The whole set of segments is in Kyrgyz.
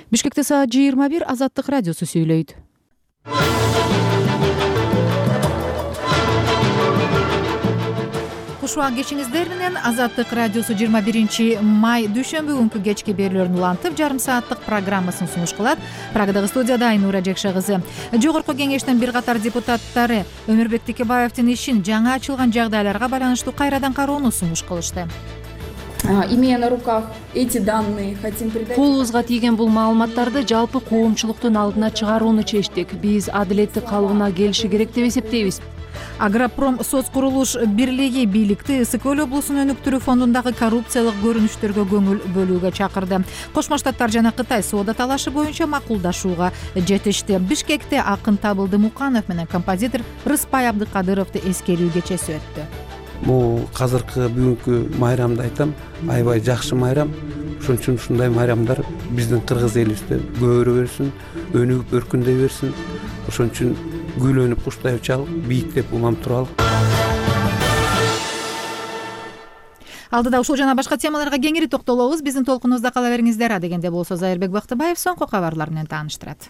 Бишкекте саат 21 Азаттык радиосу сүйлөйт. Кушуан кечиңиздер менен Азаттык радиосу 21 май дүйшөмбү күнкү кечки берүүлөрүн улантып, жарым сааттык программасын сунуш кылат. Прагадагы студияда Айнура Жекше кызы. Жогорку кеңештин бир катар депутаттары Өмүрбек Текебаевдин ишин жаңа ачылган жагдайларга байланыштуу кайрадан кароону сунуш кылышты. Имея на руках эти данные, хотим передать. Колубузга тийген бул маалыматтарды жалпы коомчулуктун алдына чыгарууну чечтик. Биз адилеттик калыбына келиши керек деп эсептейбиз. Агропром соцкурулуш бирлиги бийликти Ысык-Көл облусунун өнүктүрүү фондундагы коррупциялык көрүнүштөргө көңүл бөлүүгө чакырды. Кошмо Штаттар жана Кытай соода талашы боюнча макулдашууга жетишти. Бишкекте акын Табылды Муканов менен композитор Рыспай Абдыкадыровду эскерүү кечеси өттү. Бул азыркы бүгүнкү майрамды айтам, аябай жакшы майрам. Ошон үчүн ушундай майрамдар биздин кыргыз элибизде көбөрө берсин, өнүгүп өркүндөй берсин. Ошон үчүн гүлөнүп куштайып чалып, бийиктеп улам туралы. Алдыда ушул жана башка темаларга кеңири токтолобуз. Биздин толкунубузда кала бериңиздер. Дегенде болсо Зайырбек Бактыбаев соңку кабарлар менен тааныштырат.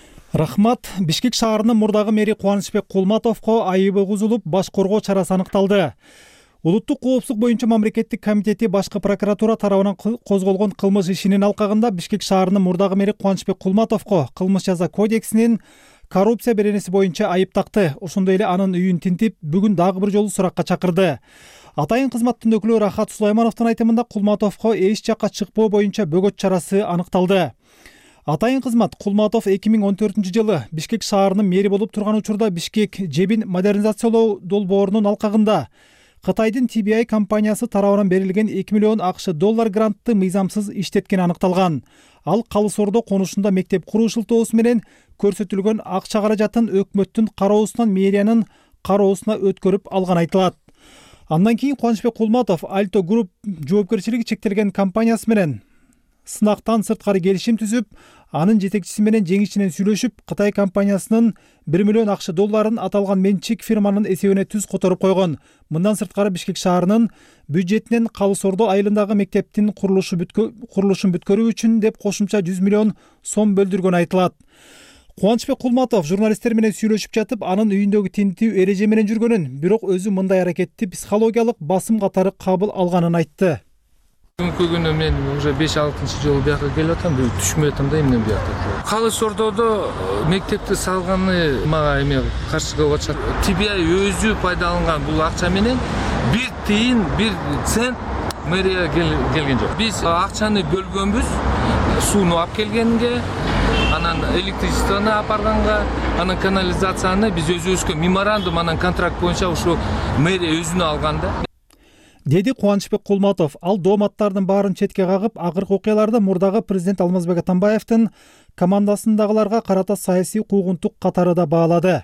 Рахмат. Бишкек шаарынын мурдагы мэри Кубанычбек Кулматовго айыбы кузулуп, баш коргоо чарасы аныкталды. Улуттук коопсуздук боюнча мамлекеттик комитети башкы прокуратура тарабынан козголгон кылмыш ишинин алкагында Бишкек шаарынын мурдагы мэри Кубанычбек Кулматовго кылмыш жаза кодексинин коррупция беренеси боюнча айып такты. Ошондой эле анын үйүн тинтип, бүгүн дагы бир жолу суракка чакырды. Атайын кызматтын өкүлү Рахат Сулаймановдун айтымында Кулматовго эч жакка чыкпоо боюнча бөгөт чарасы аныкталды. Атайын кызмат Кулматов 2014-жылы Бишкек шаарынын мэри болуп турган учурда Бишкек жебин модернизациялоо долбоорунун алкагында Кытайдын TBI компаниясы тарабынан берилген 2 миллион АКШ доллар грантты мыйзамсыз иштеткени аныкталган. Ал Калыс Ордо конушунда мектеп куруу шылтоосу менен көрсөтүлгөн акча каражатын өкмөттүн кароосунан мэриянын кароосуна өткөрүп алган айтылат. Андан кийин Кубанычбек Кулматов Альто Групп жоопкерчилиги чектелген компаниясы менен сынактан сырткары келишим түзүп, анын жетекчиси менен жеңишчинен сүйлөшүп, Кытай компаниясынын 1 миллион АКШ долларын аталган менчик фирманын эсебине түз которуп койгон. Мындан сырткары Бишкек шаарынын бюджетинен Калыс Ордо айылындагы мектептин курулушун бүткөрүү үчүн деп кошумча 100 миллион сом бөлдүргөн айтылат. Кубанычбек Кулматов журналисттер менен сүйлөшүп жатып, анын үйүндөгү тинтүү эреже менен жүргөнүн, бирок өзү мындай аракетти психологиялык басым катары кабыл алганын айтты. Бүгүнкү күнү мен уже 5-6 жолу бияка келип атам, түшүнбөй атам да эмне бияка. Калыс Ордодо мектепти салганы мага эме каршы кылып атышат. TBI өзү пайдаланган бул акча менен 1 тиын 1 цент мэрия келген жок. Биз акчаны бөлгөнбүз, сууну алып келгенге, анан электричествону апарганга, анан канализацияны биз өзүбүзгө меморандум, анан контракт боюнча ушу мэрия өзүнө алган да. Деди Кубанычбек Кулматов. Ал дооматтардын баарын четке кагып, акыркы окуяларды мурдагы президент Алмазбек Атамбаевдин командасындагыларга карата саясий куугунтук катары да баалады.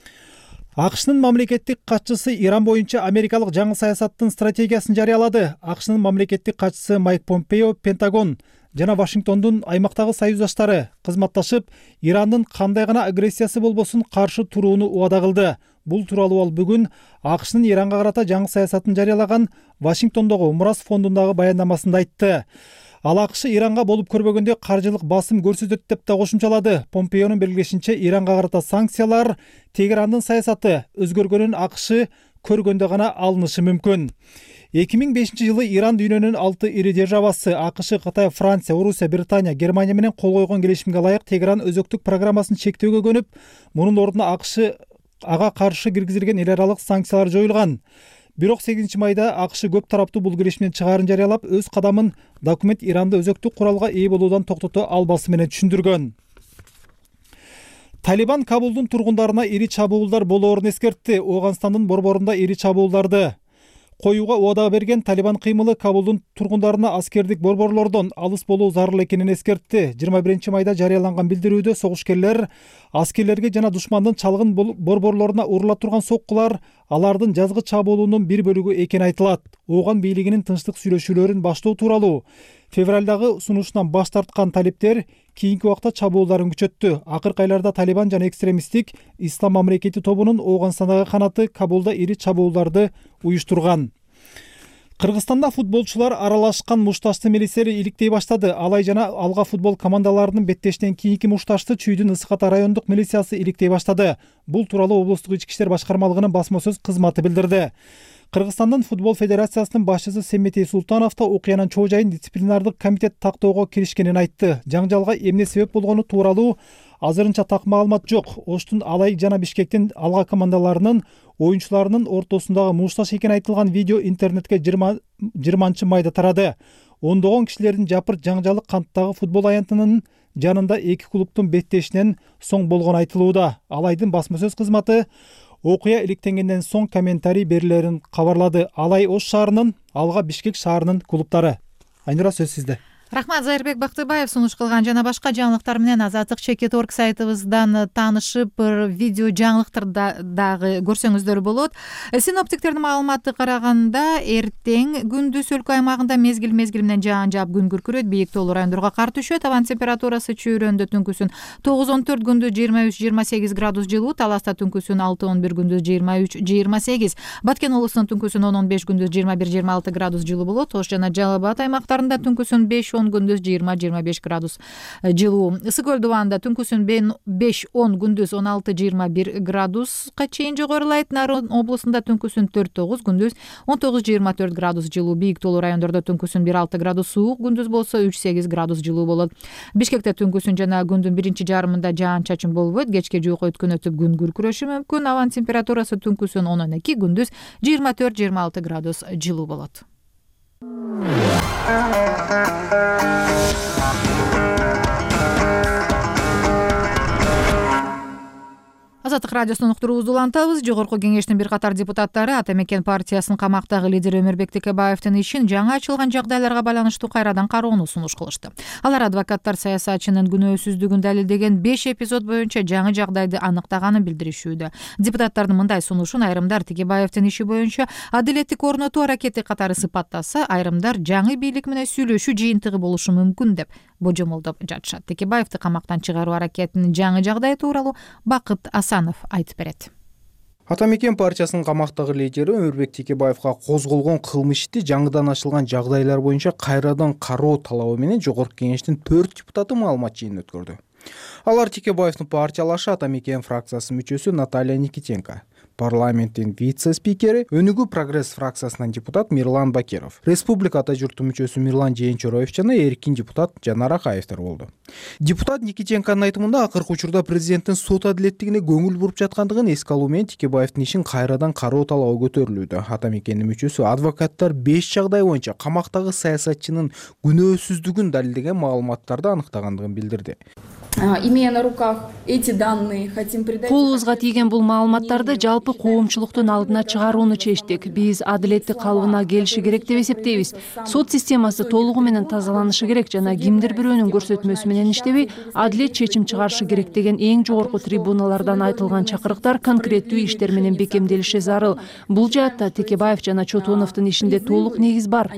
АКШнын мамлекеттик катчысы Иран боюнча америкалык жаңы саясаттын стратегиясын жарыялады. АКШнын мамлекеттик катчысы Майк Помпео Пентагон жана Вашингтондун аймактагы союздаштары кызматташып, Ирандын кандай гана агрессиясы болбосун каршы турууну убада кылды. Бул тууралуу ал бүгүн АКШнын Иранга карата жаңы саясатын жарыялаган Вашингтондогу Мурас фондундагы баяндамасында айтты. Ал АКШ Иранга болуп көрбөгөндө каржылык басым көрсөтөт деп да кошумчалады. Помпеонун белгилешинче, Иранга карата санкциялар Тегерандын саясаты өзгөргөнүн АКШ көргөндө гана алынышы мүмкүн. 2005-жылы Иран дүйнөнүн 6 ири державасы АКШ, Кытай, Франция, Орусия, Британия, Германия менен кол койгон келишимге ылайык Тегеран өзөктүк программасын чектөөгө көнүп, мунун ордуна АКШ ага каршы киргизилген эл аралык санкциялар жоюлган. Бирок 8 майда АКШ көп тараптуу бул келишимден чыгаарын жарыялап, өз кадамын документ Иранды өзөктүк куралга ээ болуудан токтото албасы менен түшүндүргөн. Талибан Кабулдун тургундарына ири чабуулдар болоорун эскертти. Оганстандын борборунда ири чабуулдарды коюуга убада берген Талибан кыймылы Кабулдун тургундарына аскердик борборлордон алыс болуу зарыл экенин эскертти. 21 майда жарыяланган билдирүүдө согушкерлер аскерлерге жана душмандын чалгын борборлоруна урула турган соккулар алардын жазгы чабуулунун бир бөлүгү экени айтылат. Ооган бийлигинин тынчтык сүйлөшүүлөрүн баштоо тууралуу февралдагы сунушунан баш тарткан талиптер кийинки убакта чабуулдарын күчөттү. Акыркы айларда Талибан жана экстремисттик Ислам мамлекети тобунун Оганстандагы канаты Кабулда ири чабуулдарды уюштурган. Кыргызстанда футболчулар аралашкан мушташты милиция иликтей баштады. Алай жана Алга футбол командаларынын беттешинен кийинки мушташты Чүйдүн Ысык Ата райондук милициясы иликтей баштады. Бул тууралуу облустук ички иштер башкармалыгынын басма сөз кызматы билдирди. Кыргызстандын футбол федерациясынын башчысы Семетей Султанов да окуянын чоо жайын дисциплинардык комитет тактоого киришкенин айтты. Жаңжалга эмне себеп болгону тууралуу азырынча так маалымат жок. Оштун Алай жана Бишкектин Алга командаларынын оюнчуларынын ортосундагы мушташ экени айтылган видео интернетке 20-майда тарады. Ондогон кишилердин жапырт жаңжалы канттагы футбол аянтынын жанында эки клубтун беттешинен соң болгону айтылууда. Алайдын басма сөз кызматы окуя иликтенгенден соң комментарий берилерин кабарлады. Алай Ош шаарынын, Алга Бишкек шаарынын клубтары. Айнура, сөз сизде. Рахмат, Зайырбек Бактыбаев сунуш кылган жана башка жаңылыктар менен Азаттык.org сайтыбыздан таанышып, видео жаңылыктар дагы көрсөңүздөр болот. Синоптиктердин маалыматы караганда эртең күндүз өлкө аймагында мезгил менен жаан жаап күн күркүрөйт, бийик тоолуу райондорго кар түшөт. Абан температурасы чүйрөндө түнкүсүн 9-14, күндүз 23-28 градус жылуу, Таласта түнкүсүн 6-11, күндүз 23-28. Баткен облусунун түнкүсүн 10-15, күндүз 21-26 градус жылуу болот. Ош жана Жалал Абад аймактарында түнкүсүн 5-10, күндүз 20-25 градус жылуу. Ысык Көл дубанында түнкүсүн 5-10, күндүз 16-21 градуска чейин жогорулайт. Нарын облусунда түнкүсүн 4-9, күндүз 19-24 градус жылуу. Бийик тоолуу райондордо түнкүсүн 1-6 градус суук, күндүз болсо 3-8 градус жылуу болот. Бишкекте түнкүсүн жана күндүн биринчи жарымында жаан чачын болбойт, кечке жууку өткөн өтүп күн күркүрөшү мүмкүн. Абан температурасы түнкүсүн 10-12, күндүз 24-26 градус жылуу болот. Азаттык радиосунун уктуруубузду улантабыз. Жогорку кеңештин бир катар депутаттары Ата Мекен партиясынын камактагы лидери Өмүрбек Текебаевдин ишин жаңы ачылган жагдайларга байланыштуу кайрадан кароону сунуш кылышты. Алар адвокаттар саясатчынын күнөөсүздүгүн далилдеген 5 эпизод боюнча жаңы жагдайды аныктаганын билдиришүүдө. Депутаттардын мындай сунушун айрымдар Текебаевдин иши боюнча адилеттик орнотуу аракети катары сыпаттаса, айрымдар жаңы бийлик менен сүйлөшүү жыйынтыгы болушу мүмкүн деп божомолдоп жатышат. Текебаевди камактан чыгаруу аракетинин жаңы жагдай тууралуу Бакыт Асанов айтып берет. Ата Мекен партиясынын камактагы лидери Өмүрбек Текебаевга козголгон кылмыш ишти жаңыдан ачылган жагдайлар боюнча кайрадан кароо талабы менен жогорку кеңештин 4 депутаты маалымат жыйынын өткөрдү. Алар Текебаевдин партиялашы Ата Мекен фракциясынын мүчөсү Наталья Никитенко, парламенттин вице-спикери Өнүгүү прогресс фракциясынан депутат Мирлан Бакиров, республика ата журту мүчөсү Мирлан Жээнчороев жана эркин депутат Жанар Акаевдер болду. Депутат Никитенконун айтымында акыркы учурда президенттин сот адилеттигине көңүл буруп жаткандыгын эске алуу менен Текебаевдин ишин кайрадан кароо талабы көтөрүлүүдө. Ата Мекендин мүчөсү адвокаттар 5 жагдай боюнча камактагы саясатчынын күнөөсүздүгүн далилдеген маалыматтарды аныктагандыгын билдирди. Имея на руках эти данные, хотим придать... Колубузга тийген бул маалыматтарды жалпы коомчулуктун алдына чыгарууну чечтик. Биз адилеттик калыбына келиши керек деп эсептейбиз. Сот системасы толугу менен тазаланышы керек жана кимдир бирөөнүн көрсөтмөсү менен иштебей, адилет чечим чыгарышы керек деген эң жогорку трибуналардан айтылган чакырыктар конкреттүү иштер менен бекемделиши зарыл. Бул жаатта Текебаев жана Чотоновдун ишинде толук негиз бар.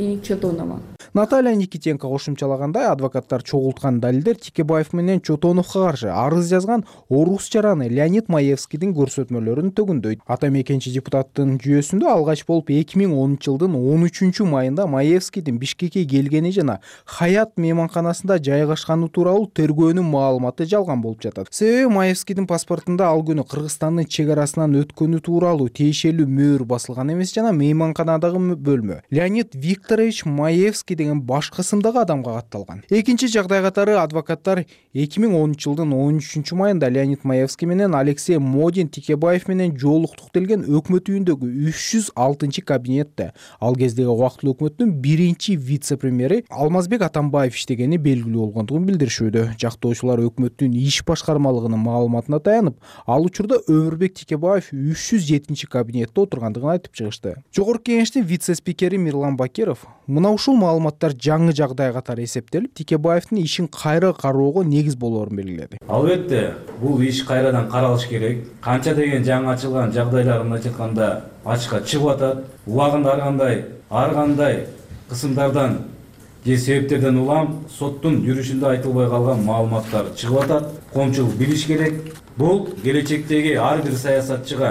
Наталья Никитенко кошумчалагандай, адвокаттар чогулткан далилдер Текебаев менен Чотоновго каршы арыз жазган орус жараны Леонид Маевскийдин көрсөтмөлөрүн төгүндөйт. Ата Мекенчи депутаттын жүйөсүндө алгач болуп 2010-жылдын 13-майында Маевскийдин Бишкекке келгени жана Хаят мейманканасында жайгашканы тууралуу тергөөнүн маалыматы жалган болуп жатат. Себеби Маевскийдин паспортунда ал күнү Кыргызстандын чек арасынан өткөнү тууралуу тиешелүү мөөр басылган эмес жана мейманканадагы бөлмө Леонид Викторович Маевский деген башка ысымдагы адамга катталган. Экинчи жагдай катары адвокаттар 2010-жылдын 13-майында Леонид Маевский менен Алексей Модин Текебаев менен жолуктук делген өкмөт үйүндөгү 306-кабинетте ал кездеги убактылуу өкмөттүн биринчи вице-премьери Алмазбек Атамбаев иштегени белгилүү болгондугун билдиришүүдө. Жактоочулар өкмөттүн иш башкармалыгынын маалыматына таянып, ал учурда Өмүрбек Текебаев 307-кабинетте отургандыгын айтып чыгышты. Жогорку кеңештин вице-спикери Мирлан Бакиров мына ушул маалыматтар жаңы жагдай катары эсептелип, Текебаевдин ишин кайра кароого негиз болоорун белгиледи. Албетте, бул иш кайрадан каралыш керек. Канча деген жаңы ачылган жагдайларын ачыкканда ачыкка чыгып атат. Убагында ар кандай кысымдардан же себептерден улам соттун жүрүшүндө айтылбай калган маалыматтар чыгып атат. Коомчулук билиш керек. Бул келечектеги ар бир саясатчыга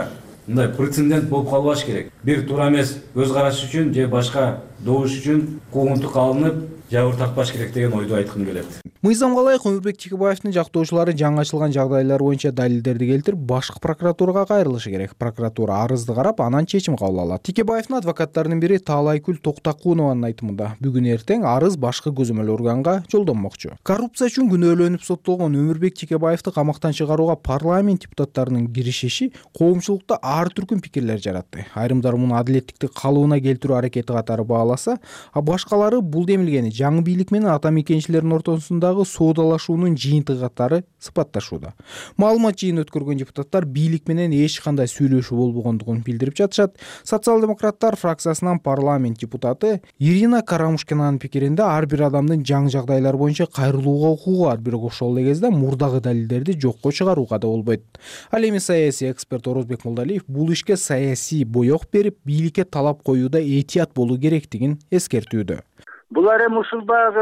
мындай прецедент болуп калбаш керек. Бир туура эмес көз караш үчүн же башка добуш үчүн куугунтук алынып жабыр тартпаш керек деген ойду айткым келет. Мыйзамга ылайык Өмүрбек Текебаевдин жактоочулары жаңы ачылган жагдайлар боюнча далилдерди келтирип, башкы прокуратурага кайрылышы керек. Прокуратура арызды карап, анан чечим кабыл алат. Текебаевдин адвокаттарынын бири Таалайкүл Токтакунованын айтымында, бүгүн эртең арыз башкы көзөмөл органга жолдонмокчу. Коррупция үчүн күнөөлөнүп соттолгон Өмүрбек Текебаевди камактан чыгарууга парламент депутаттарынын киришиши коомчулукта ар түркүн пикирлер жаратты. Айрымдар муну адилеттикти калыбына келтирүү аракети катары бааласа, а башкалары бул демилгени жаңы бийлик менен ата мекенчилердин ортосундагы соодалашуунун жыйынтыгы катары сыпатташууда. Маалымат жыйын өткөргөн депутаттар бийлик менен эч кандай сүйлөшүү болбогондугун билдирип жатышат. Социал-демократтар фракциясынан парламент депутаты Ирина Карамушкинанын пикиринде ар бир адамдын жаңы жагдайлар боюнча кайрылууга укугу бар, бирок ошол эле кезде мурдагы далилдерди жокко чыгарууга да болбойт. Ал эми саясий эксперт Орозбек Молдалиев бул ишке саясий боек берип, бийликке талап коюуда этият болуу керектигин эскертүүдө. Булар эми ушул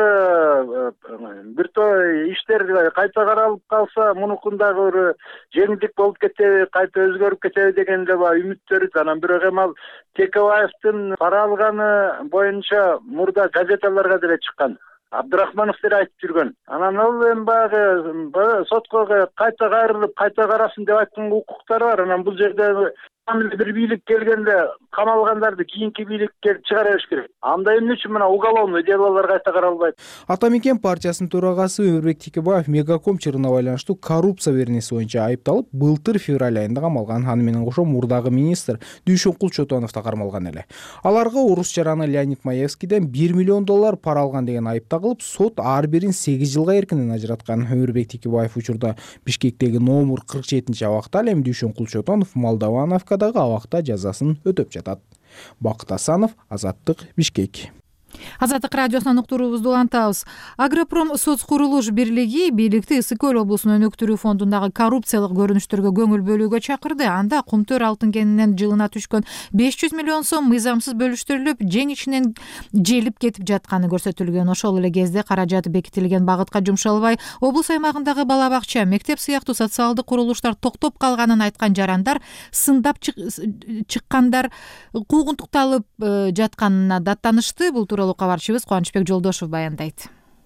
багы бир топ иштер кайта каралып калса, мунукун дагы бир жеңилдик болуп кетеби, кайта өзгөрүп кетеби деген эле үмүттөр. Анан бирок эми ал Текебаевдин пара алганы боюнча мурда газеталарга деле чыккан. Абдрахманов деле айтып жүргөн. Анан ал эми багы сотко кайта кайрылып, кайта карасын деп айткан укуктары бар. Анан бул жерде бир бийлик келгенде камалгандарды кийинки бийликке чыгара бериш керек. Анда эмне үчүн мына уголовный делолор кайта каралбайт? Ата мекен партиясынын төрагасы Өмүрбек Текебаев Мегаком чырына байланыштуу коррупция беренеси боюнча айыпталып, былтыр февраль айында камалган. Аны менен кошо мурдагы министр Дүйшөнкул Чотонов да кармалган эле. Аларга орус жараны Леонид Маевскийден $1 миллион пара алган деген айып тагылып, сот ар бирин 8 жылга эркинен ажыраткан. Өмүрбек Текебаев учурда Бишкектеги номер 47 абакта, ал эми Дүйшөнкул Чотонов Молдовановкадагы абакта жазасын өтөп жатат. Бакыт Асанов, Азаттык, Бишкек. Азаттык радиосунан уктуруубузду улантабыз. Агропром соц курулуш бирлиги бийликти Ысык Көл облусунун өнүктүрүү фондундагы коррупциялык көрүнүштөргө көңүл бөлүүгө чакырды. Анда кумтөр алтын кенинен жылына түшкөн 500 миллион сом мыйзамсыз бөлүштүрүлүп, жең ичинен желип кетип жатканы көрсөтүлгөн. Ошол эле кезде каражат бекитилген багытка жумшалбай, облус аймагындагы бала бакча, мектеп сыяктуу социалдык курулуштар токтоп калганын айткан жарандар сындап чыккандар куугунтукталып жатканына даттанышты. Бул тууралуу кабарчыбыз Кубанычбек Жолдошов баяндайт.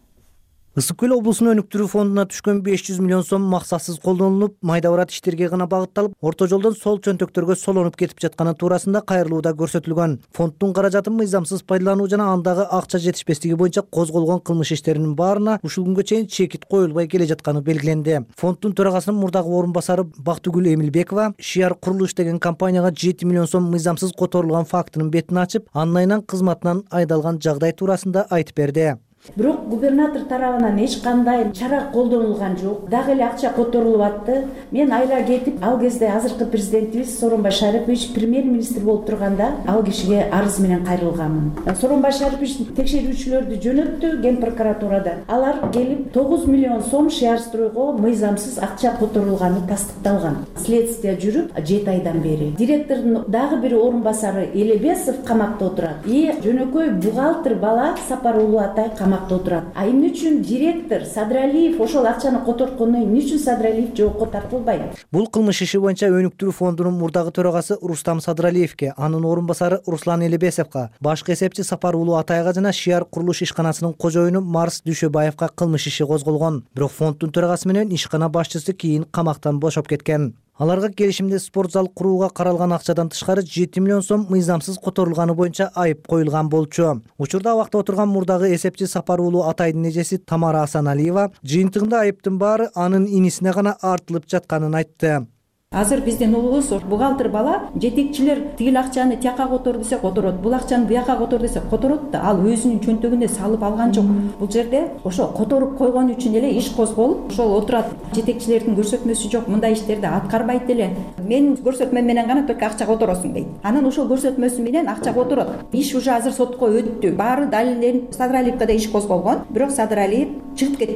Ысык Көл облусунун өнүктүрүү фондуна түшкөн 500 миллион сом максатсыз колдонулуп, майда барат иштерге гана багытталып, орто жолдон сол чөнтөктөргө солонуп кетип жатканы туурасында кайрылууда көрсөтүлгөн. Фонддун каражатын мыйзамсыз пайдалануу жана андагы акча жетишпестиги боюнча козголгон кылмыш иштеринин баарына ушул күнгө чейин чекит коюлбай келе жатканы белгиленди. Фонддун төрагасынын мурдагы орун басары Бактыгүл Эмилбекова Шиар Курулуш деген компанияга 7 миллион сом мыйзамсыз которулган фактынын бетин ачып, андан айынан кызматынан айдалган жагдай туурасында айтып берди. Бирок губернатор тарабынан эч кандай чара колдонулган жок. Дагы эле акча которулуп атты. Мен айла кетип, ал кезде азыркы президентибиз Сооронбай Шарипович премьер-министр болуп турганда ал кишиге арыз менен кайрылганмын. Сооронбай Шарипович текшерүүчүлөрдү жөнөттү Ген прокуратурадан. Алар келип 9 миллион сом Шиарстройго мыйзамсыз акча которулганы тастыкталган. Следствие жүрүп 7 айдан бери. Директордун дагы бир орун басары Элебесов камакта отурат. Жөнөкөй бухгалтер бала Сапарулуу Атай камакта отурат. А эмне үчүн директор Садралиев ошол акчаны которткону эмне үчүн Садралиев жоопко тартылбайт? Бул кылмыш иши боюнча өнүктүрүү фондунун мурдагы төрагасы Рустам Садралиевке, анын орун басары Руслан Элебесовго, башкы эсепчи Сапарулуу Атайга жана Шиар Курулуш ишканасынын кожоюну Марс Дүйшөбаевга кылмыш иши козголгон. Бирок фонддун төрагасы менен ишкана башчысы кийин камактан бошоп кеткен. Аларга келишимде спорт зал курууга каралган акчадан тышкары 7 миллион сом мыйзамсыз которулганы боюнча айып коюлган болчу. Учурда абакта отурган мурдагы эсепчи Сапарулуу Атайдын эжеси Тамара Асаналиева жыйынтыгында айыптын баары анын инисине гана артылып жатканын айтты. Азыр биздин улубуз бухгалтер бала жетекчилер тигил акчаны тияка котор десе которот, бул акчаны буяка котор десе которот да, ал өзүнүн чөнтөгүнө салып алган жок. Бул жерде ошо которуп койгон үчүн эле иш козголуп, ошол отурат. Жетекчилердин көрсөтмөсү жок, мындай иштерди аткарбайт эле. Менин көрсөтмөм менен гана только акча которосуң дейт. Анан ошол көрсөтмөсү менен акча которот. Иш уже азыр сотко өттү. Баары далилдер Садралиевге да иш козголгон, бирок Садралиев чыгып кетти.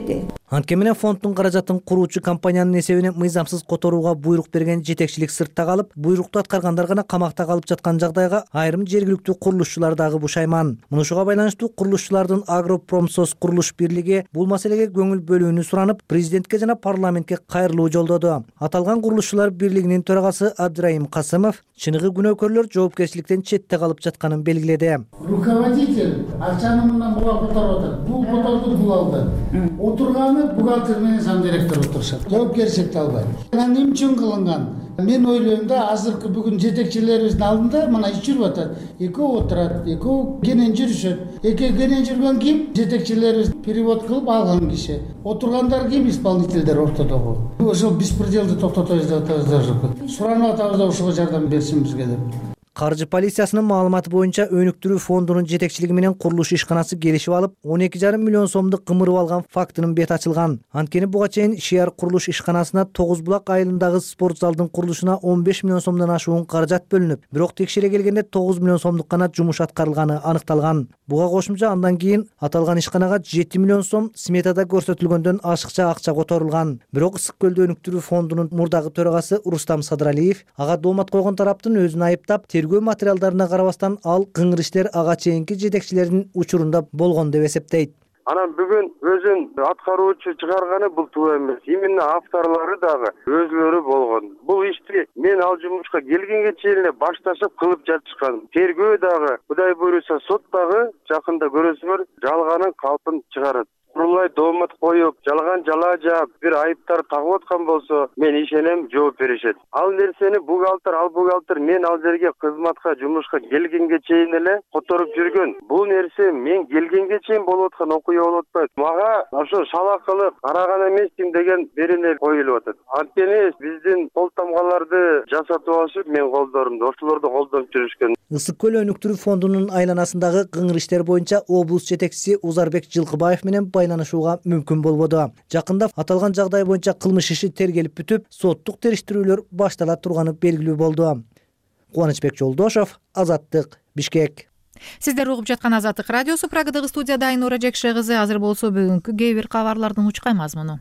Антке менен фонддун каражатын куруучу компаниянын эсебине мыйзамсыз которууга буйрук берген жетекчилик сыртта калып, буйрукту аткаргандар гана камакта калып жаткан жагдайга айрым жергиликтүү курулушчулар дагы бушайман. Мунушуга байланыштуу курулушчулардын Агропромсоц курулуш бирлиги бул маселеге көңүл бөлүүнү суранып, президентке жана парламентке кайрылуу жолдоду. Аталган курулушчулар бирлигинин төрагасы Абдырайым Касымов чыныгы күнөөкөрлөр жоопкерчиликтен четте калып жатканын белгиледи. Руководитель акчаны мындан буга которуп атат. Бул которду бул алды. Отурганы бухгалтер менен зам директор отурушат. Жоопкерчиликти албайт. Анан эмне үчүн кылынган? Мен ойлойм да, азыркы бүгүн жетекчилерибиздин алдында мына иш жүрүп атат. Экөө отурат, экөө кенен жүрүшөт. Экөө кенен жүргөн ким? Жетекчилерибиз перевод кылып алган киши. Отургандар ким? Исполнительдер ортодогу. Ошол беспределди токтотобуз деп атабыз. Суранып атабыз да ушуга жардам берсин бизге деп. Каржы полициясынын маалыматы боюнча өнүктүрүү фондунун жетекчилиги менен курулуш ишканасы келишип алып, 12,5 миллион сомду кымырып алган фактынын бет ачылган. Анткени буга чейин Шияр курулуш ишканасына Тогуз булак айылындагы спорт залдын курулушуна 15 миллион сомдон ашуун каражат бөлүнүп, бирок текшере келгенде 9 миллион сомдук гана жумуш аткарылганы аныкталган. Буга кошумча андан кийин аталган ишканага 7 миллион сом сметада көрсөтүлгөндөн ашыкча акча которулган. Бирок Ысык көлдө өнүктүрүү фондунун мурдагы төрагасы Рустам Садралиев ага доомат койгон тараптын өзүн айыптап, тергөө материалдарына карабастан ал кыңыр иштер ага чейинки жетекчилердин учурунда болгон деп эсептейт. Анан бүгүн өзүн аткаруучу чыгарганы бул туура эмес. Именно авторлору дагы өзүлөрү болгон. Бул ишти мен ал жумушка келгенге чейин эле башташып кылып жатышкан. Тергөө дагы, Кудай буйруса, сот дагы жакында көрөсүңөр жалганын калпын чыгарат. Курулай доомат коюп, жалган жала жаап, бир айыптар тагып аткан болсо, мен ишенем жооп беришет. Ал нерсени бухгалтер мен ал жерге кызматка, жумушка келгенге чейин эле которуп жүргөн. Бул нерсе мен келгенге чейин болуп аткан окуя болуп атпайт. Мага ошо шала кылып караган эмесмин деген берене коюлуп атат. Анткени биздин кол тамгаларды жасатып алышып, мен колдорумду, ошолорду колдонуп жүрүшкөн. Ысык көл өнүктүрүү фондунун айланасындагы кыңыр иштер боюнча облус жетекчиси Узарбек Жылкыбаев менен байланышууга мүмкүн болбоду. Жакында аталган жагдай боюнча кылмыш иши тергелип бүтүп, соттук териштирүүлөр баштала турганы белгилүү болду. Кубанычбек Жолдошов, Азаттык, Бишкек. Сиздер угуп жаткан Азаттык радиосу. Прагадагы студияда Айнура Жекше кызы. Азыр болсо бүгүнкү кээ бир кабарлардын учкай мазмуну.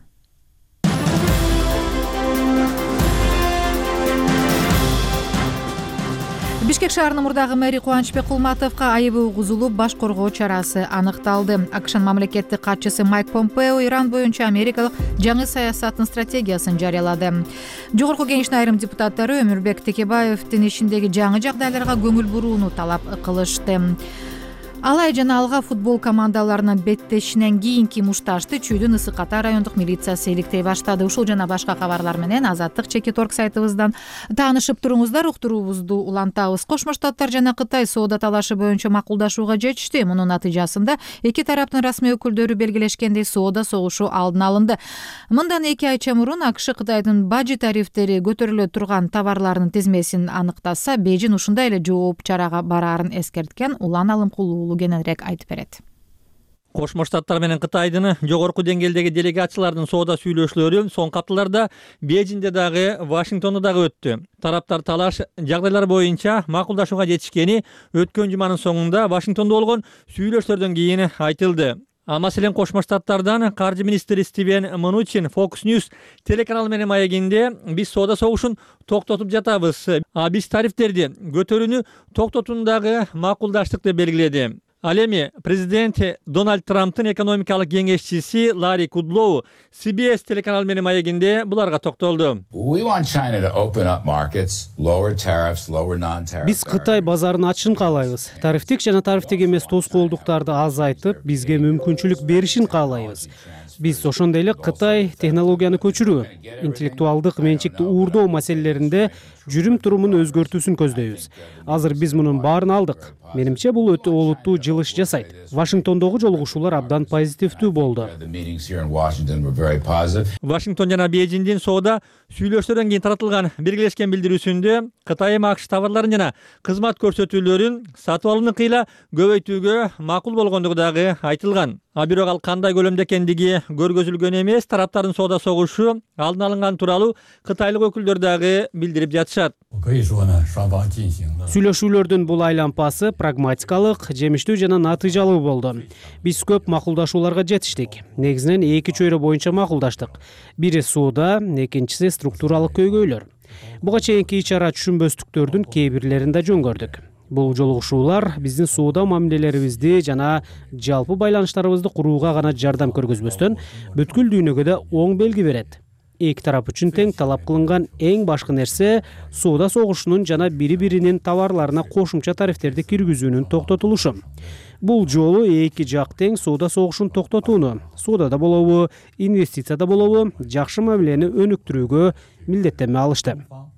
Бишкек шаарынын мурдагы мэри Кубанычбек Кулматовго айыбы угузулуп, баш коргоо чарасы аныкталды. АКШнын мамлекеттик катчысы Майк Помпео Иран боюнча америкалык жаңы саясаттын стратегиясын жарыялады. Жогорку кеңештин айрым депутаттары Өмүрбек Текебаевдин ишиндеги жаңы жагдайларга көңүл бурууну талап кылышты. Алай жана Алга футбол командаларынын беттешинен кийинки мушташты Чүйдүн Ысык Ата райондук милициясы иликтей баштады. Ушул жана башка кабарлар менен Азаттык /Орг сайтыбыздан таанышып туруңуздар. Уктуруубузду улантабыз. Кошмо Штаттар жана Кытай соода талашы боюнча макулдашууга жетишти. Мунун натыйжасында эки тараптын расмий өкүлдөрү белгилешкендей соода согушу алдын алынды. Мындан 2 айча мурун АКШ Кытайдын бажы тарифтери көтөрүлө турган товарлардын тизмесин аныктаса, Бейжин ушундай эле жооп чарага бараарын эскерткен. Улан Алымкулуулу кененирээк айтып берет. Кошмо Штаттар менен Кытайдын жогорку деңгээлдеги делегациялардын соода сүйлөшүүлөрү соңку апталарда Бейжинде дагы, Вашингтондо дагы өттү. Тараптар талаш жагдайлар боюнча макулдашууга жетишкени өткөн жуманын соңунда Вашингтондо болгон сүйлөшүүлөрдөн кийин айтылды. Маселен Кошмо Штаттардан каржы министри Стивен Мнучин Fox News телеканалы менен маегинде биз соода согушун токтотуп жатабыз. Биз тарифтерди көтөрүүнү токтотуундагы макулдаштык деп белгиледи. Ал эми президент Дональд Трамптын экономикалык кеңешчиси Ларри Кудлоу CBS телеканалы менен маегинде буларга токтолду. Биз Кытай базарын ачышын каалайбыз. Тарифтик жана тарифтик эмес тоскоолдуктарды азайтып, бизге мүмкүнчүлүк беришин каалайбыз. Биз ошондой эле Кытай технологияны көчүрүү, интеллектуалдык менчикти уурдоо маселелеринде жүрүм-турумун өзгөртүүсүн көздөйбүз. Азыр биз мунун баарын алдык. Менимче бул өтө олуттуу жылыш жасайт. Вашингтондогу жолугушуулар абдан позитивдүү болду. Вашингтон жана Бейжиндин соода сүйлөшүүлөрдөн кийин таратылган биргелешкен билдирүүсүндө Кытай АКШ товарларын жана кызмат көрсөтүүлөрүн сатып алууну кыйла көбөйтүүгө макул болгондугу дагы айтылган. Бирок ал кандай көлөмдө экендиги көргөзүлгөн эмес. Тараптардын соода согушу алдын алынган тууралуу кытайлык өкүлдөр дагы билдирип жатышат. Сүйлөшүүлөрдүн бул айлампасы прагматикалык, жемиштүү жана натыйжалуу болду. Биз көп макулдашууларга жетиштик. Негизинен 2 чөйрө боюнча макулдаштык. Бири соода, экинчиси структуралык көйгөйлөр. Буга чейинки ич-ара түшүнбөстүктөрдүн кээ бирлерин да жөнгөрдүк. Бул жолугушуулар биздин соода мамилелерибизди жана жалпы байланыштарыбызды курууга гана жардам көргөзбөстөн, бүткүл дүйнөгө да оң белги берет. Эки тарап үчүн тең талап кылынган эң башкы нерсе соода согушунун жана бири-биринин товарларына кошумча тарифтерди киргизүүнүн токтотулушу. Бул жолу эки жак тең соода согушун токтотууну, соодада болобу, инвестицияда болобу, жакшы мамилени өнүктүрүүгө милдеттенме алышты.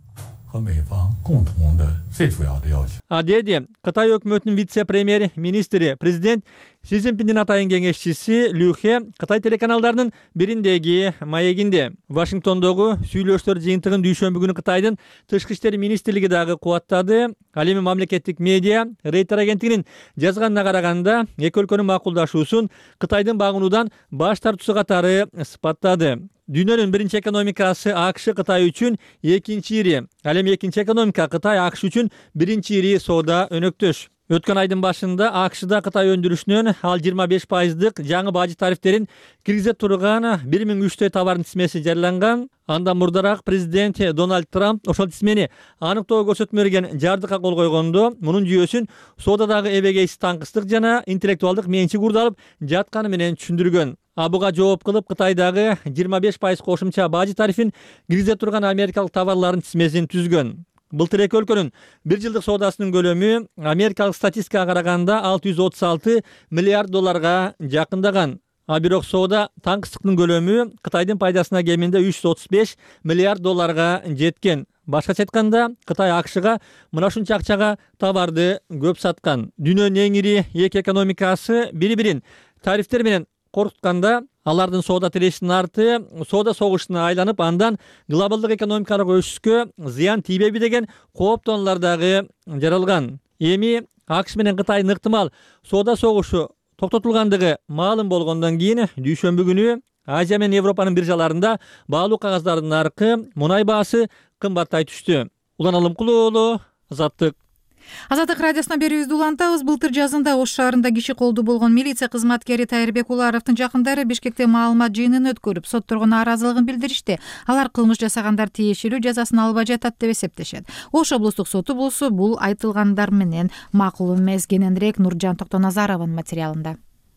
Деди Кытай өкмөтүнүн вице-премьер министри президент Си Цзиньпиндин атайын кеңешчиси Лю Хэ Кытай телеканалдарынын бириндеги маегинде. Вашингтондогу сүйлөштөр жыйынтыгын дүйшөмбү күнү Кытайдын тышкы иштер министрлиги дагы кубаттады. Ал эми мамлекеттик медиа Рейтер агенттигинин жазганына караганда, эки өлкөнүн макулдашуусун Кытайдын багынуудан баш тартуусу катары сыпаттады. Дүйнөнүн биринчи экономикасы АКШ Кытай үчүн экинчи ири, ал эми экинчи экономика Кытай АКШ үчүн биринчи ири соода өнөктөш. Өткөн айдын башында АКШда Кытай өндүрүшүнөн ал 25%дык жаңы бажы тарифтерин киргизе турган 1003 товардын тизмеси жарыяланган. Андан мурдараак президент Дональд Трамп ошол тизмени аныктоо көрсөтмө берген жардыкка кол койгондо, мунун жүйөсүн соодадагы эбегейсиз таңкыстык жана интеллектуалдык менчик урдалып жатканы менен түшүндүргөн. Буга жооп кылып Кытайдагы 25% кошумча бажы тарифин киргизе турган америкалык товарлардын тизмесин түзгөн. Былтыр эки өлкөнүн бир жылдык соодасынын көлөмү америкалык статистикага караганда $636 миллиард жакындаган. Бирок соода таңкыстыктын көлөмү Кытайдын пайдасына кеминде $335 миллиард жеткен. Башкача айтканда, Кытай АКШга мына ушунча акчага товарды көп саткан. Дүйнөнүн эң ири эки экономикасы бири-бирин тарифтер менен коркутканда, алардын соода тирешинин арты соода согушуна айланып, андан глобалдык экономикалык өсүшкө зыян тийбейби деген кооптонуулар дагы жаралган. Эми АКШ менен Кытайдын ыктымал соода согушу токтотулгандыгы маалым болгондон кийин дүйшөмбү күнү Азия менен Европанын биржаларында баалуу кагаздардын наркы, мунай баасы кымбаттай түштү. Улан Алымкулуу, Азаттык. Азаттык радиосуна берүүбүздү улантабыз. Былтыр жазында Ош шаарында киши колду болгон милиция кызматкери Тайырбек Уларовдун жакындары Бишкекте маалымат жыйынын өткөрүп, сотторго нааразылыгын билдиришти. Алар кылмыш жасагандар тиешелүү жазасын албай жатат деп эсептешет. Ош облустук соту болсо бул айтылгандар менен макул эмес. Кененирээк Нуржан Токтоназарованын материалында.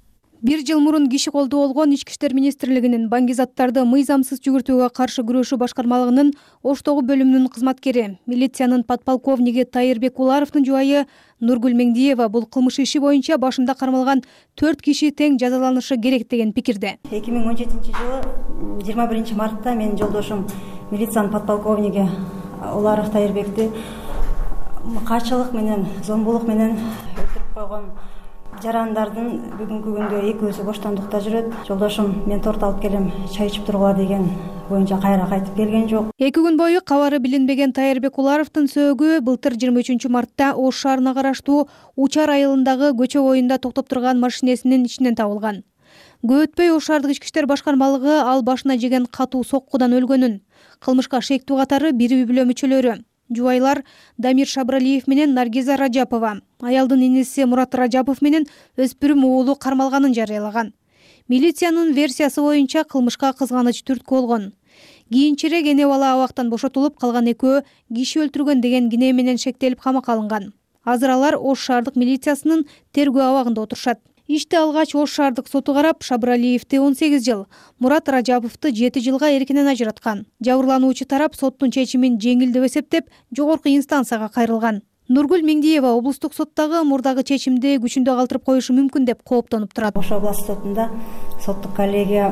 1 жыл мурун киши колду болгон Ички иштер министрлигинин баңгизаттарды мыйзамсыз жүгүртүүгө каршы күрөшүү башкармалыгынын Оштогу бөлүмүнүн кызматкери, милициянын подполковниги Тайырбек Уларовдун жубайы Нургүл Меңдиева бул кылмыш иши боюнча башында кармалган 4 киши тең жазаланышы керек деген пикирде. 2017 жылы 21 мартта менин жолдошум милициянын подполковниги Уларов Тайырбекти качылык менен, зомбулук менен өлтүрүп койгон жарандардын бүгүнкү күндө экөөсү боштондукта жүрөт. Жолдошум мен торт алып келем, чай ичип тургула деген боюнча кайра кайтып келген жок. 2 күн бою кабары билинбеген Тайырбек Уларовдун сөөгү былтыр 23 мартта Ош шаарына караштуу Учар айылындагы көчө боюнда токтоп турган машинесинин ичинен табылган. Көп өтпөй Ош шаардык ички иштер башкармалыгы ал башына жеген катуу соккудан өлгөнүн, кылмышка шектүү катары бири үй бүлө мүчөлөрү жубайлар Дамир Шабралиев менен Наргиза Раджапова, аялдын иниси Мурат Раджапов менен өспүрүм уулу кармалганын жарыялаган. Милициянын версиясы боюнча кылмышка кызганыч түрткү болгон. Кийинчерээк эне бала абактан бошотулуп, калган экөө киши өлтүргөн деген кине менен шектелип камакка алынган. Азыр алар Ош шаардык милициясынын тергөө абагында отурушат. Ишти алгач Ош шаардык соту карап, Шабралиевди 18 жыл, Мурат Раджаповду 7 жылга эркинен ажыраткан. Жабырлануучу тарап соттун чечимин жеңил деп эсептеп, жогорку инстанцияга кайрылган. Нургүл Меңдиева облустук соттогу мурдагы чечимди күчүндө калтырып коюшу мүмкүн деп кооптонуп турат. Ош областык сотунда соттук коллегия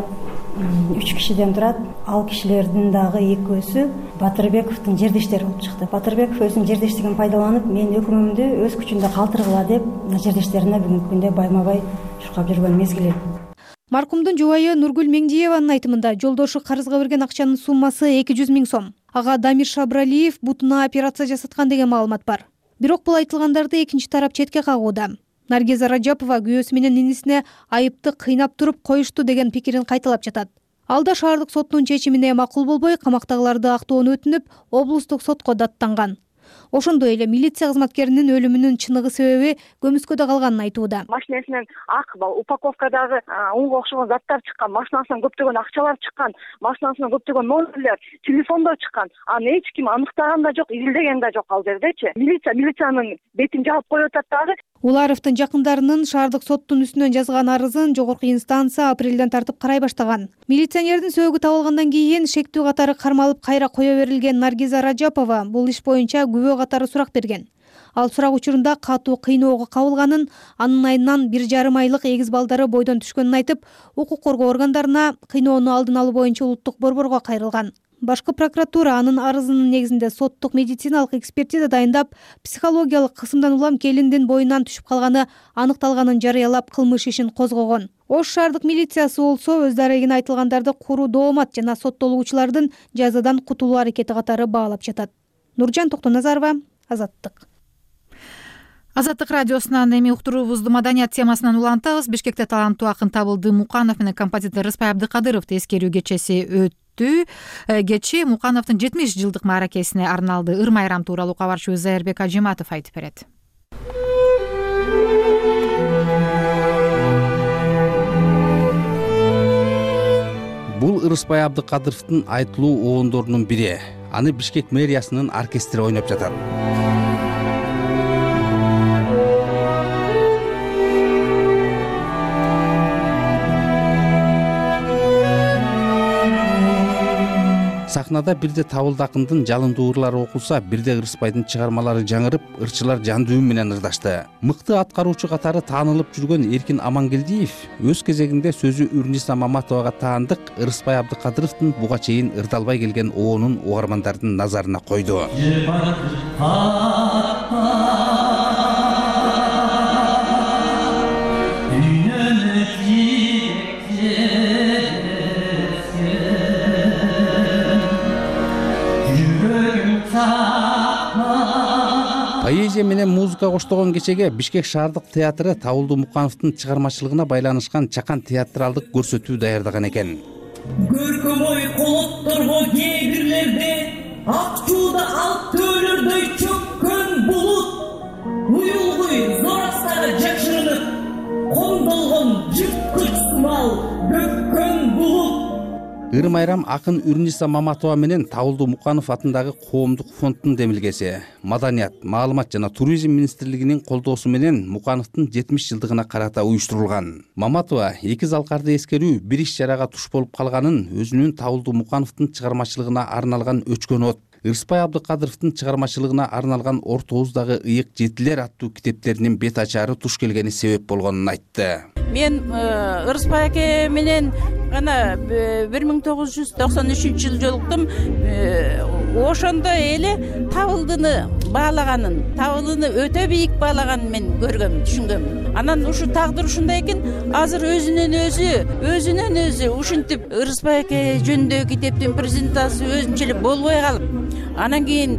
3 кишиден турат. Ал кишилердин дагы экөөсү Батырбековдун жердештери болуп чыкты. Батырбеков өзүнүн жердештигин пайдаланып, мен өкүмүмдү өз күчүндө калтыргыла деп жердештерине бүгүнкү күндө байма-бай чуркап жүргөн мезгили. Маркумдун жубайы Нургүл Меңдиеванын айтымында жолдошу карызга берген акчанын суммасы 200 000 сом. Ага Дамир Шабралиев бутуна операция жасаткан деген маалымат бар. Бирок бул айтылгандарды экинчи тарап четке кагууда. Наргиза Ражапова күйөөсү менен инисине айыпты кыйнап туруп коюшту деген пикирин кайталап жатат. Ал да шаардык соттун чечимине макул болбой, камактагыларды актоону өтүнүп, облустук сотко даттанган. Ошондой эле милиция кызматкеринин өлүмүнүн чыныгы себеби көмүскөдө калганын айтууда. Машинесинен ак упаковкадагы унга окшогон заттар чыккан, машинасынан көптөгөн акчалар чыккан, машинасынан көптөгөн номерлер, телефондор чыккан. Аны эч ким аныктаган да жок, изилдеген да жок ал жердечи. Милициянын бетин жаап коюп атат дагы. Уларовдун жакындарынын шаардык соттун үстүнөн жазган арызын жогорку инстанция апрелден тартып карай баштаган. Милиционердин сөөгү табылгандан кийин шектүү катары кармалып кайра кое берилген Наргиза Ражапова бул иш боюнча күбө катары сурак берген. Ал сурак учурунда катуу кыйноого кабылганын, анын айынан 1,5 айлык эгиз балдары бойдон түшкөнүн айтып, укук коргоо органдарына кыйноону алдын алуу боюнча улуттук борборго кайрылган. Башкы прокуратура анын арызынын негизинде соттук медициналык экспертиза дайындап, психологиялык кысымдан улам келиндин боюнан түшүп калганы аныкталганын жарыялап, кылмыш ишин козгогон. Ош шаардык милициясы болсо өз дарегине айтылгандарды куру доомат жана соттолуучулардын жазадан кутулуу аракети катары баалап жатат. Нуржан Токтоназарова, Азаттык. Азаттык радиосунан эми уктуруубузду маданият темасынан улантабыз. Бишкекте таланттуу акын Табылды Муканов менен композитор Рыспай Абдыкадыровду эскерүү кечеси өттү. Кечээ Мукановдун 70 жылдык мааракесине арналды. Ыр майрам тууралуу кабарчыбыз Зайырбек Ажиматов айтып берет. Бул Рыспай Абдыкадыровдун айтылуу оондорунун бири. Аны Бишкек мэриясынын оркестри ойноп жатат. Сахнада бирде Табылды акындын жалындуу ырлары окулса, бирде Рыспайдын чыгармалары жаңырып, ырчылар жан дүйүм менен ырдашты. Мыкты аткаруучу катары таанылып жүргөн Эркин Амангелдиев өз кезегинде сөзү Үрниса Маматовага таандык Рыспай Абдыкадыровдун буга чейин ырдалбай келген оонун угармандардын назарына койду. Поэзия менен музыка коштогон кечеге Бишкек шаардык театры Табылды Мукановдун чыгармачылыгына байланышкан чакан театралдык көрсөтүү даярдаган экен. Көркөм ой колотторго кээ бирлерде ак чууда алып төөлөрдөй чөккөн булут, уюлгуй зор астары жакшырынып, коңдолгон жырткыч сымал бөккөн булут. Ыр майрам акын Үрниса Маматова менен Табылды Муканов атындагы коомдук фонддун демилгеси. Маданият, маалымат жана туризм министрлигинин колдоосу менен Мукановдун 70 жылдыгына карата уюштурулган. Маматова эки залкарды эскерүү бир иш чарага туш болуп калганын өзүнүн Табылды Мукановдун чыгармачылыгына арналган Өчкөн от, Рыспай Абдыкадыровдун чыгармачылыгына арналган Ортобуздагы ыйык жетилер аттуу китептеринин бет ачары туш келгени себеп болгонун айтты. Мен Рыспай аке менен гана 1993 жыл жолуктум. Ошондо эле Табылдыны баалаганын, Табылдыны өтө бийик баалаганын мен көргөм, түшүнгөм. Анан ушу тагдыр ушундай экен, азыр өзүнөн өзү ушинтип Рыспай аке жөнүндөгү китептин презентациясы өзүнчө эле болбой калып, анан кийин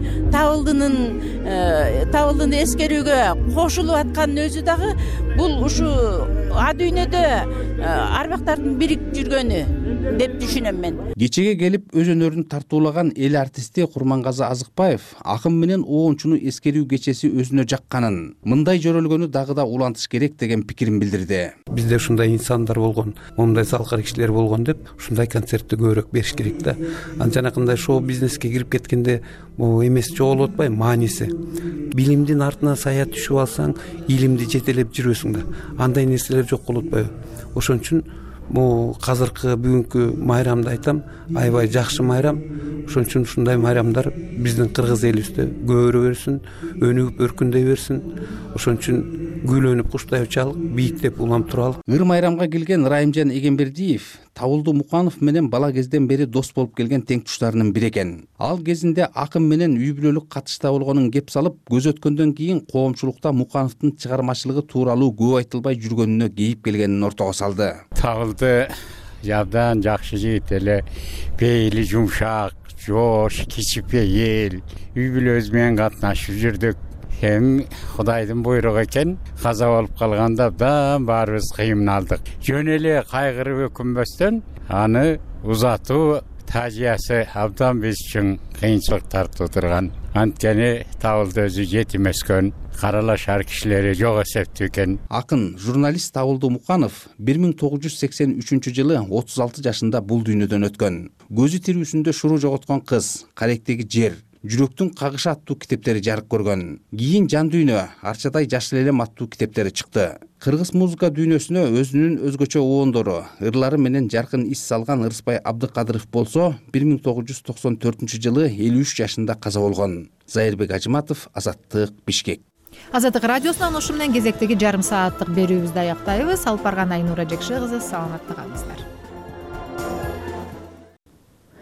Табылдыны эскерүүгө кошулуп аткандын өзү дагы бул ушу а дүйнөдө арбактардын бирип жүргөнү деп түшүнөм мен. Кечеге келип өз өнөрүн тартуулаган эл артисти Курмангазы Азыкбаев акын менен оончуну эскерүү кечеси өзүнө жакканын, мындай жөрөлгөнү дагы да улантыш керек деген пикирин билдирди. Бизде ушундай инсандар болгон, момундай салкар кишилер болгон деп, ушундай концертти көбүрөөк бериш керек да. Анчанакындай шоу бизнеске кирип кеткенде эмес жоголуп атпайбы мааниси. Билимдин артына сая түшүп алсаң, илимди жетелеп жүрөсүң да. Андай нерселер жок болуп атпайбы. Ошон үчүн казыркы бүгүнкү майрамды айтам, аябай жакшы майрам. Ошон үчүн ушундай майрамдар биздин кыргыз элибизде көбөрө берсин, өнүгүп өркүндөй берсин. Ошон үчүн гүлөнүп куштай учалык, бийиктеп улам туралык. Ыр майрамга келген Райымжан Эгембердиев Табылды Муканов менен бала кезден бери дос болуп келген тең туштарынын бири экен. Ал кезинде акын менен үй бүлөлүк катышта болгонун кеп салып, көз өткөндөн кийин коомчулукта Мукановдун чыгармачылыгы тууралуу көп айтылбай жүргөнүнө кейип келгенин ортого салды. Табылды жабдан жакшы жигит эле, пейили жумшак, жош, кичипейил, үй бүлөбүз менен катнашып жүрдүк. эми Кудайдын буйругу экен. Каза болуп калганда абдан баарыбыз кыйналдык. Жөн эле кайгырып өкүнбөстөн аны узатуу тажиясы абдан биз үчүн кыйынчылыктар туудурган. Анткени табылды өзү жетим өскөн, каралашар кишилери жок эсептүү экен. Акын журналист Табылды Муканов 1983 жылы 36 жашында бул дүйнөдөн өткөн. Көзү тирүүсүндө шуруу жоготкон кыз, Каректеги жер, Жүрөктүн кагышы аттуу китептери жарык көргөн. Кийин Жан дүйнө, Арчадай жашыл элем аттуу китептери чыкты. Кыргыз музыка дүйнөсүнө өзүнүн өзгөчө оондору, ырлары менен жаркын ис салган Ырыспай Абдыкадыров болсо, 1994 жылы 53 жашында каза болгон. Зайырбек Ажыматов, Азаттык, Бишкек. Азаттык радиосунан ушу менен кезектеги жарым сааттык берүүбүздү аяктайбыз. Алып барган Айнура Жекши кызы, саламатта калыңыздар.